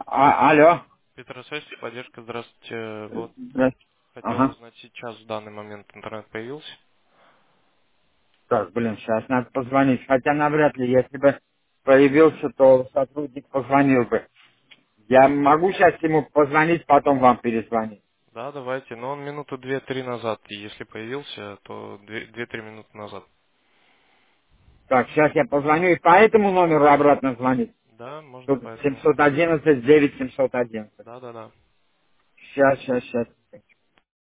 Алло. Петросвязь, поддержка, здравствуйте. Вот Здравствуйте. хотел Ага. узнать сейчас, в данный момент интернет появился? Так, блин, сейчас надо позвонить. Хотя навряд ли, если бы появился, то сотрудник позвонил бы. Я могу сейчас ему позвонить, потом вам перезвонить. Да, давайте. Но он минуты 2-3 назад, и если появился, то 2-3 минуты назад. Так, сейчас я позвоню и по этому номеру обратно звонить. Да, можно Тут поэтому. 711 9 711. Да. Сейчас.